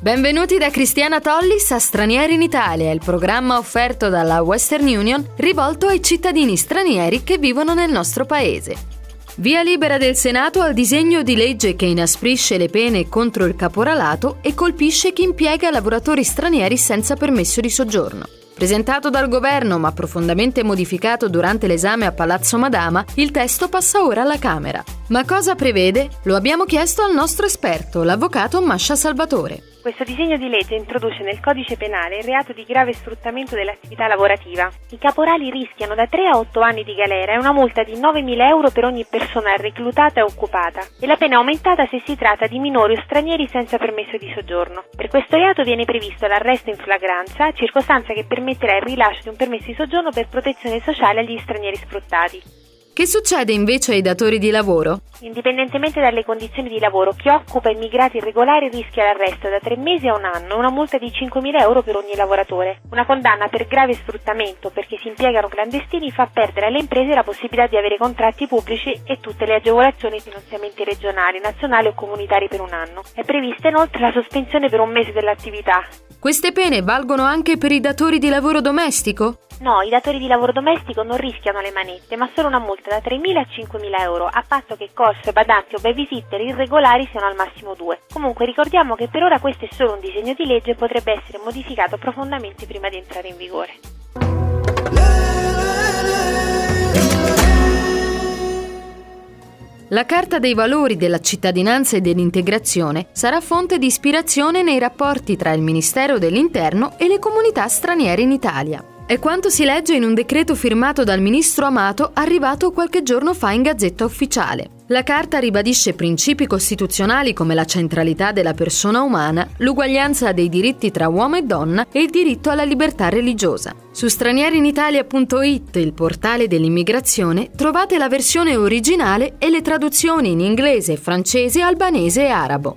Benvenuti da Cristiana Tollis a Stranieri in Italia, il programma offerto dalla Western Union rivolto ai cittadini stranieri che vivono nel nostro paese. Via libera del Senato al disegno di legge che inasprisce le pene contro il caporalato e colpisce chi impiega lavoratori stranieri senza permesso di soggiorno. Presentato dal governo ma profondamente modificato durante l'esame a Palazzo Madama, il testo passa ora alla Camera. Ma cosa prevede? Lo abbiamo chiesto al nostro esperto, l'avvocato Mascia Salvatore. Questo disegno di legge introduce nel codice penale il reato di grave sfruttamento dell'attività lavorativa. I caporali rischiano da 3 a 8 anni di galera e una multa di 9.000 euro per ogni persona reclutata e occupata. E la pena è aumentata se si tratta di minori o stranieri senza permesso di soggiorno. Per questo reato viene previsto l'arresto in flagranza, circostanza che permetterà il rilascio di un permesso di soggiorno per protezione sociale agli stranieri sfruttati. Che succede invece ai datori di lavoro? Indipendentemente dalle condizioni di lavoro, chi occupa immigrati irregolari rischia l'arresto da 3 mesi a 1 anno e una multa di 5.000 euro per ogni lavoratore. Una condanna per grave sfruttamento perché si impiegano clandestini fa perdere alle imprese la possibilità di avere contratti pubblici e tutte le agevolazioni e finanziamenti regionali, nazionali o comunitari per 1 anno. È prevista inoltre la sospensione per 1 mese dell'attività. Queste pene valgono anche per i datori di lavoro domestico? No, i datori di lavoro domestico non rischiano le manette, ma solo una multa da 3.000 a 5.000 euro, a patto che coach, badanti o babysitter irregolari siano al massimo 2. Comunque ricordiamo che per ora questo è solo un disegno di legge e potrebbe essere modificato profondamente prima di entrare in vigore. La Carta dei valori della cittadinanza e dell'integrazione sarà fonte di ispirazione nei rapporti tra il Ministero dell'Interno e le comunità straniere in Italia. È quanto si legge in un decreto firmato dal ministro Amato arrivato qualche giorno fa in Gazzetta Ufficiale. La Carta ribadisce principi costituzionali come la centralità della persona umana, l'uguaglianza dei diritti tra uomo e donna e il diritto alla libertà religiosa. Su stranierinitalia.it, il portale dell'immigrazione, trovate la versione originale e le traduzioni in inglese, francese, albanese e arabo.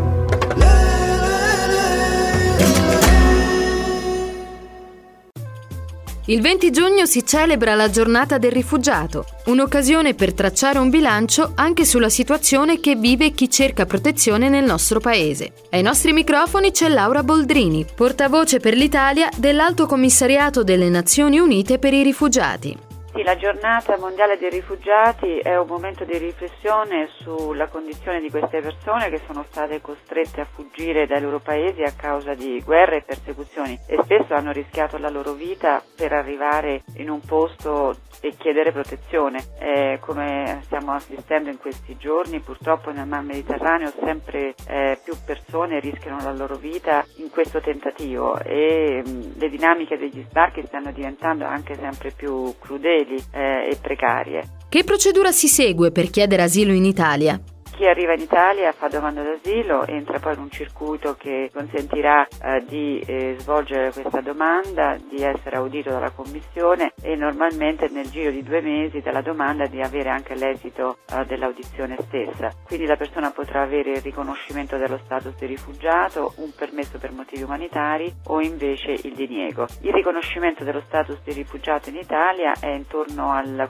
Il 20 giugno si celebra la giornata del rifugiato, un'occasione per tracciare un bilancio anche sulla situazione che vive chi cerca protezione nel nostro paese. Ai nostri microfoni c'è Laura Boldrini, portavoce per l'Italia dell'Alto Commissariato delle Nazioni Unite per i Rifugiati. Sì, la giornata mondiale dei rifugiati è un momento di riflessione sulla condizione di queste persone che sono state costrette a fuggire dai loro paesi a causa di guerre e persecuzioni e spesso hanno rischiato la loro vita per arrivare in un posto e chiedere protezione. Come stiamo assistendo in questi giorni, purtroppo nel Mar Mediterraneo sempre più persone rischiano la loro vita in questo tentativo e le dinamiche degli sbarchi stanno diventando anche sempre più crudeli e precarie. Che procedura si segue per chiedere asilo in Italia? Chi arriva in Italia fa domanda d'asilo, entra poi in un circuito che consentirà di svolgere questa domanda, di essere audito dalla Commissione e normalmente nel giro di 2 mesi dalla domanda di avere anche l'esito dell'audizione stessa. Quindi la persona potrà avere il riconoscimento dello status di rifugiato, un permesso per motivi umanitari o invece il diniego. Il riconoscimento dello status di rifugiato in Italia è intorno al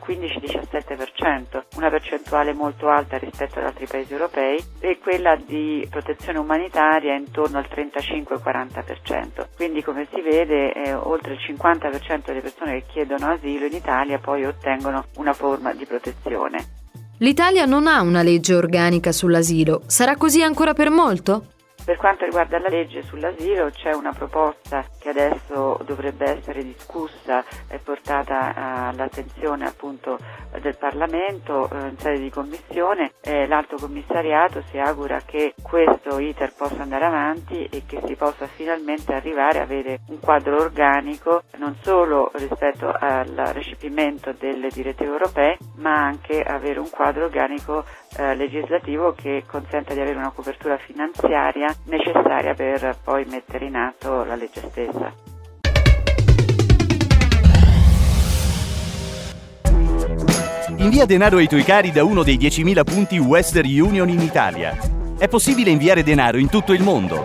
15-17%, una percentuale molto alta rispetto ad altri paesi europei, e quella di protezione umanitaria è intorno al 35-40%. Quindi come si vede oltre il 50% delle persone che chiedono asilo in Italia poi ottengono una forma di protezione. L'Italia non ha una legge organica sull'asilo, sarà così ancora per molto? Per quanto riguarda la legge sull'asilo c'è una proposta che adesso dovrebbe essere discussa e portata all'attenzione appunto del Parlamento in sede di commissione. L'Alto Commissariato si augura che questo iter possa andare avanti e che si possa finalmente arrivare a avere un quadro organico non solo rispetto al recepimento delle direttive europee, ma anche avere un quadro organico legislativo che consenta di avere una copertura finanziaria necessaria per poi mettere in atto la legge stessa. Invia denaro ai tuoi cari da uno dei 10.000 punti Western Union in Italia. È possibile inviare denaro in tutto il mondo.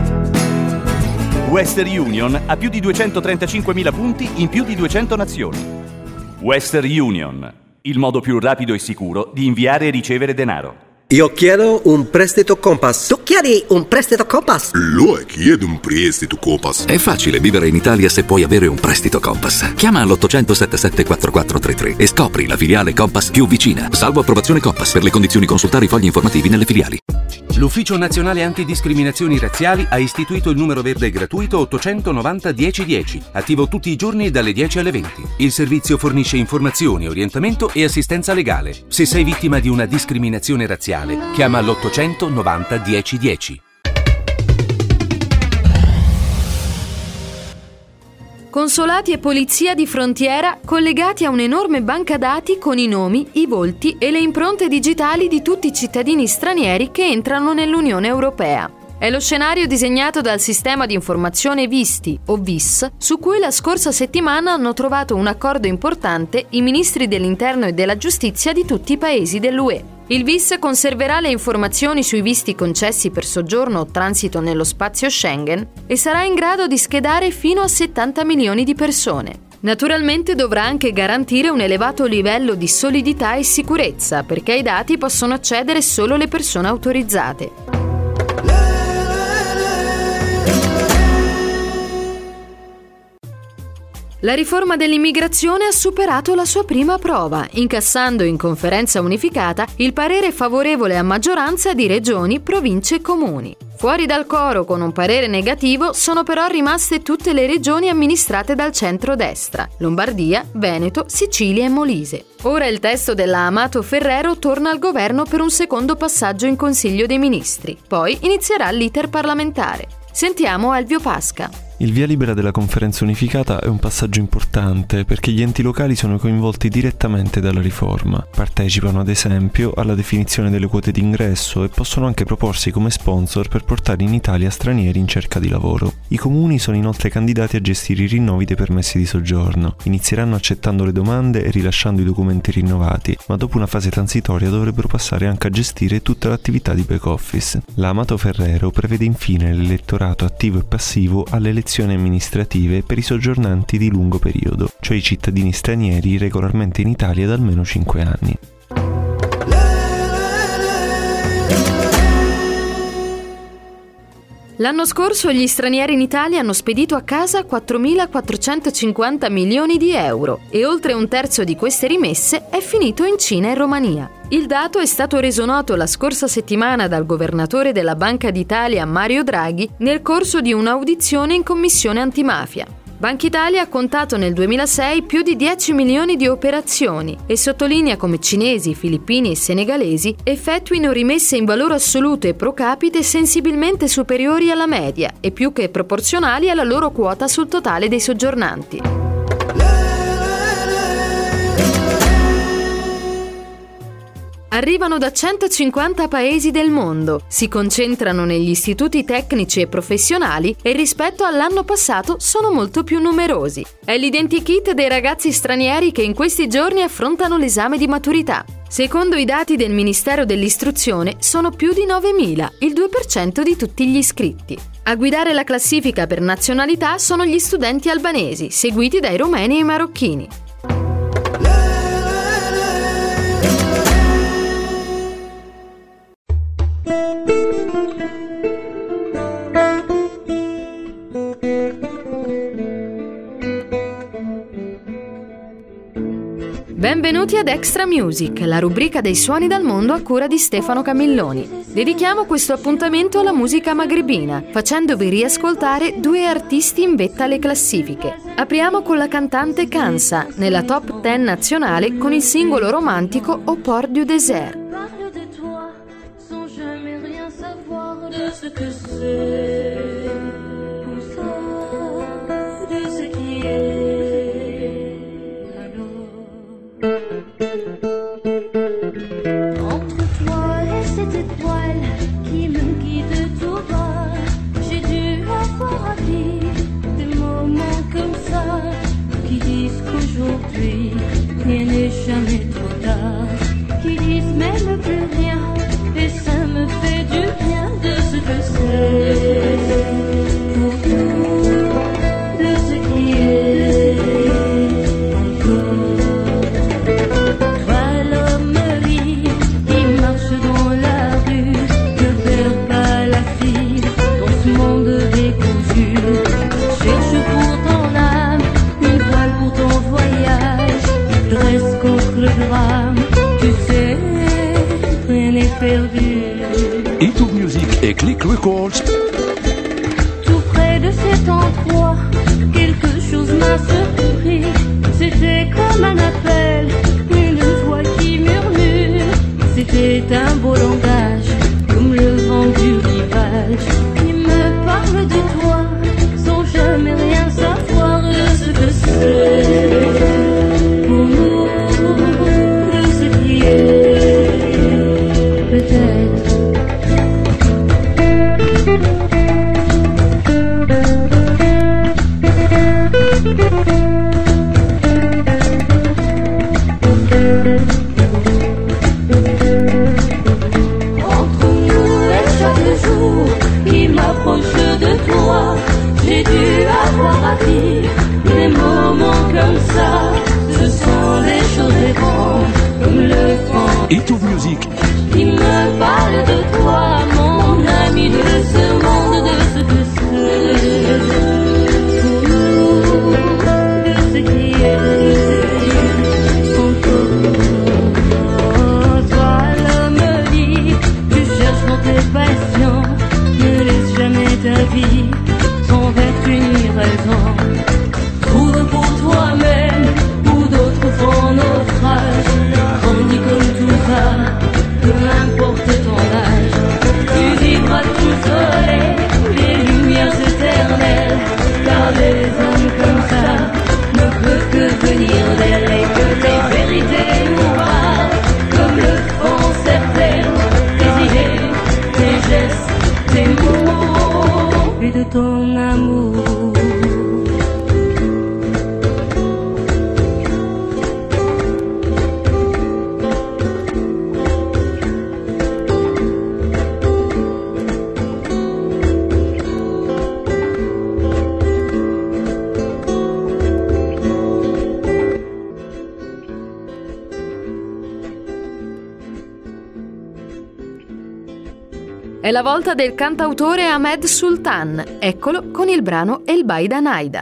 Western Union ha più di 235.000 punti in più di 200 nazioni. Western Union, il modo più rapido e sicuro di inviare e ricevere denaro. Io chiedo un prestito Compass. Tu chiedi un prestito Compass? Lo chiedo un prestito Compass. È facile vivere in Italia se puoi avere un prestito Compass. Chiama all'800 77 4433 e scopri la filiale Compass più vicina. Salvo approvazione Compass. Per le condizioni consultare i fogli informativi nelle filiali. L'Ufficio Nazionale Antidiscriminazioni Razziali ha istituito il numero verde gratuito 890 1010, attivo tutti i giorni dalle 10 alle 20. Il servizio fornisce informazioni, orientamento e assistenza legale. Se sei vittima di una discriminazione razziale, chiama l'890 1010. Consolati e polizia di frontiera collegati a un'enorme banca dati con i nomi, i volti e le impronte digitali di tutti i cittadini stranieri che entrano nell'Unione Europea. È lo scenario disegnato dal sistema di informazione Visti, o VIS, su cui la scorsa settimana hanno trovato un accordo importante i ministri dell'Interno e della Giustizia di tutti i paesi dell'UE. Il VIS conserverà le informazioni sui visti concessi per soggiorno o transito nello spazio Schengen e sarà in grado di schedare fino a 70 milioni di persone. Naturalmente dovrà anche garantire un elevato livello di solidità e sicurezza, perché ai dati possono accedere solo le persone autorizzate. La riforma dell'immigrazione ha superato la sua prima prova, incassando in conferenza unificata il parere favorevole a maggioranza di regioni, province e comuni. Fuori dal coro con un parere negativo sono però rimaste tutte le regioni amministrate dal centro-destra: Lombardia, Veneto, Sicilia e Molise. Ora il testo della Amato Ferrero torna al governo per un secondo passaggio in Consiglio dei Ministri. Poi inizierà l'iter parlamentare. Sentiamo Elvio Pasca. Il via libera della conferenza unificata è un passaggio importante perché gli enti locali sono coinvolti direttamente dalla riforma. Partecipano ad esempio alla definizione delle quote d'ingresso e possono anche proporsi come sponsor per portare in Italia stranieri in cerca di lavoro. I comuni sono inoltre candidati a gestire i rinnovi dei permessi di soggiorno. Inizieranno accettando le domande e rilasciando i documenti rinnovati, ma dopo una fase transitoria dovrebbero passare anche a gestire tutta l'attività di back office. La Amato Ferrero prevede infine l'elettorato attivo e passivo alle elezioni amministrative per i soggiornanti di lungo periodo, cioè i cittadini stranieri regolarmente in Italia da almeno 5 anni. L'anno scorso gli stranieri in Italia hanno spedito a casa 4.450 milioni di euro e oltre un terzo di queste rimesse è finito in Cina e Romania. Il dato è stato reso noto la scorsa settimana dal governatore della Banca d'Italia Mario Draghi nel corso di un'audizione in Commissione Antimafia. Banca Italia ha contato nel 2006 più di 10 milioni di operazioni e sottolinea come cinesi, filippini e senegalesi effettuino rimesse in valore assoluto e pro capite sensibilmente superiori alla media e più che proporzionali alla loro quota sul totale dei soggiornanti. Arrivano da 150 paesi del mondo, si concentrano negli istituti tecnici e professionali e rispetto all'anno passato sono molto più numerosi. È l'identikit dei ragazzi stranieri che in questi giorni affrontano l'esame di maturità. Secondo i dati del Ministero dell'Istruzione sono più di 9.000, il 2% di tutti gli iscritti. A guidare la classifica per nazionalità sono gli studenti albanesi, seguiti dai romeni e i marocchini. Benvenuti ad Extra Music, la rubrica dei suoni dal mondo a cura di Stefano Camilloni. Dedichiamo questo appuntamento alla musica magrebina, facendovi riascoltare due artisti in vetta alle classifiche. Apriamo con la cantante Kansa, nella top 10 nazionale con il singolo romantico Au Port du Désert. Entre toi et cette étoile qui me guide tout bas, j'ai dû avoir à vivre des moments comme ça qui disent qu'aujourd'hui rien n'est jamais trop tard, qui disent même plus rien et ça me fait du bien de ce que c'est pour nous, de ce qui est encore. Toi l'homme libre drame. Tu sais, rien n'est perdu. Ito Music et Click Records. Tout près de cet endroit, quelque chose m'a surpris. C'était comme un appel, une voix qui murmure. C'était un beau langage, comme le vent du rivage, qui me parle de toi, sans jamais rien savoir de ce que c'est. Pour nous, de ce qui est, peut-être. J'ai dû avoir à vivre des moments comme ça. Ce sont des choses étranges comme le vent. Ito Music Qui me parle de toi, mon ami, de ce monde, de ce que c'est. Pour nous, de ce qui est. Toi l'homme libre, tu cherches dans tes passions. Ne laisse jamais ta vie sans vertu ni raison. Trouve pour toi-même ou d'autres font naufrage. Grandis comme tout va, peu importe ton âge. Tu vivras tout soleil, les lumières éternelles. Car les hommes comme ça ne peuvent que venir d'elle. Et que les vérités nous parlent comme le font certaines. Tes idées, tes gestes, tes mots et de ton amour. È la volta del cantautore Ahmed Sultan. Eccolo con il brano El Baida Naida.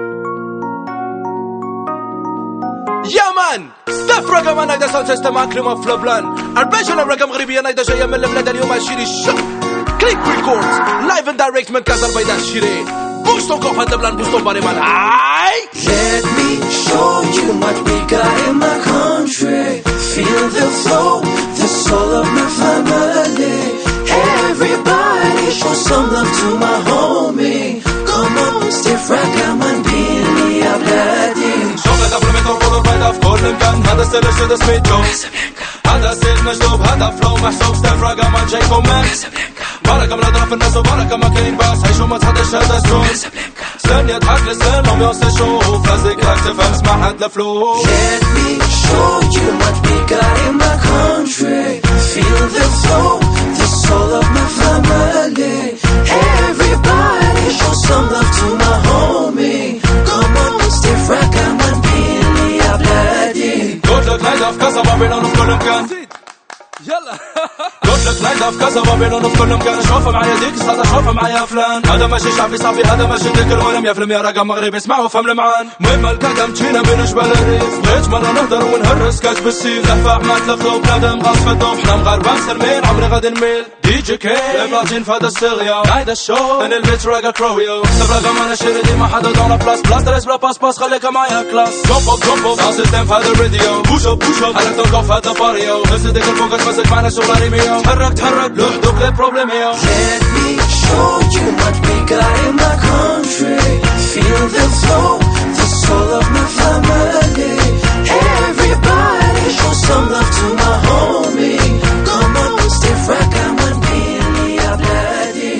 يا مان ستاف رقم انا ده صوت سيستم اكرم في لبنان الباشا رقم غريبي انا ده جايه من البلاد اليوم اشيري الشق كليك ريكوردز لايف اند دايركت من كازا البيضاء الشيري بوستون كوف هذا بلان بوستون باري مان Let me show you what we got in my country. Feel the flow, the soul of my family. Everybody show some love to my homie. Come on, stiff rock, I'm on Billy, I'm bloody. شغل قبل ما يطول البيضاء في كل مكان هذا السر شد سميتو هذا سيد مجذوب هذا فلو محسوب ستاف راقا مان جايكم مان بركة من اضرب الناس وبركة ما كاين باس عيشوا ما تحدش هذا السوس سن يضحك لسن وميوص يشوف لازك راك تفهم اسمع هاد الفلو Let me show you what we got in my country. Feel the flow, the soul of my family. Everybody show some love to my homie. Come on, stiff rock, I'm on Billy, I'm bloody. قلت لك نايدة في كاسا بابلون في كل مكان يلا قلت لك نايدة في كاسا بابلون في كل مكان شوف معايا ديك هذا شوف معايا فلان هذا ماشي شعبي صافي هذا ماشي ديك الولم يا فيلم يا رقم مغربي اسمعوا فهم المعان مهم القدم تجينا بين جبال الريف بغيت مرة نهدر ونهرس كاس بالسيف لهفة حمات لفلو بنادم غاص في الضوء حنا مغاربة مسلمين عمري غادي نميل دي جي كي بلاطين في هذا الصغيا نايدة الشو انا البيت راقا كرويو سب رقم انا شيري ديما حدا دون بلاس بلاس درس بلا باس باس خليك معايا كلاس جوب اب ناس الدم في هذا الراديو بوش اب حرك تنقف في هذا باريو نفس ديك الفوقات مسك معنا شغل ريميو تحرك لوحدك لي بروبليميو Let me show you what we got in my country. Feel the flow, the soul of my family. Everybody show some love to my homie. Come on, stiff rock, I'm on Billy, I'm bloody.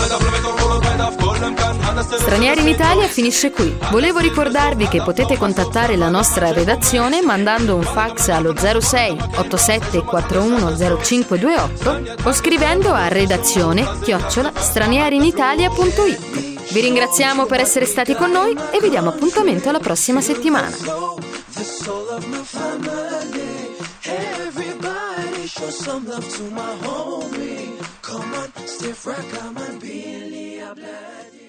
Stranieri in Italia finisce qui. Volevo ricordarvi che potete contattare la nostra redazione mandando un fax allo 06 87 41 0528 o scrivendo a redazione@stranierinitalia.it. Vi ringraziamo per essere stati con noi e vi diamo appuntamento alla prossima settimana. Show some love to my homie. Come on, stiff rock, I'm on Billy, I'm bloody.